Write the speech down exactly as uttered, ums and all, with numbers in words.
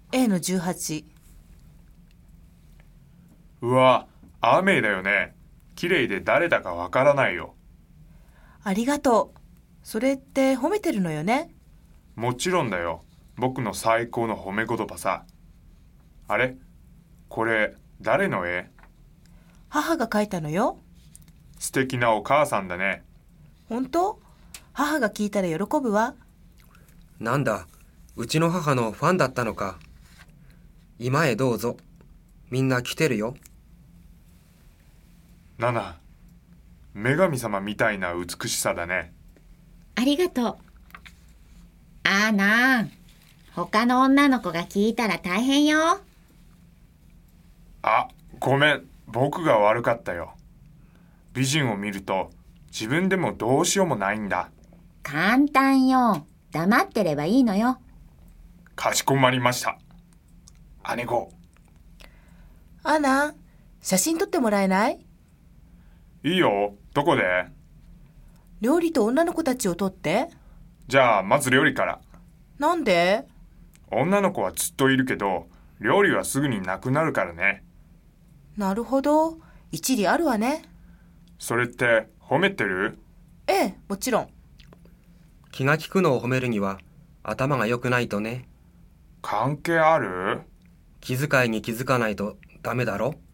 A のじゅうはち。 うわ、雨だよね。綺麗で誰だかわからないよ。 ありがとう。それって褒めてるのよね。 もちろんだよ。僕の最高の褒め言葉さ。あれ、これ誰の絵？ 母が描いたのよ。 素敵なお母さんだね。 本当？母が聞いたら喜ぶわ。 なんだ、うちの母のファンだったのか。今へどうぞ。みんな来てるよ。 ナナ、女神様みたいな美しさだね。 ありがとう。あーなー、他の女の子が聞いたら大変よ。 あ、ごめん。僕が悪かったよ。美人を見ると自分でもどうしようもないんだ。 簡単よ。黙ってればいいのよ。 かしこまりました。姉子。 アナ、写真撮ってもらえない？ いいよ。どこで？ 料理と女の子たちを撮って。 じゃあまず料理から。 なんで？ 女の子はずっといるけど料理はすぐになくなるからね。 なるほど。一理あるわね。 それって褒めてる？ ええ、もちろん。 気が利くのを褒めるには頭が良くないとね。 関係ある？ 気遣いに気づかないとダメだろ。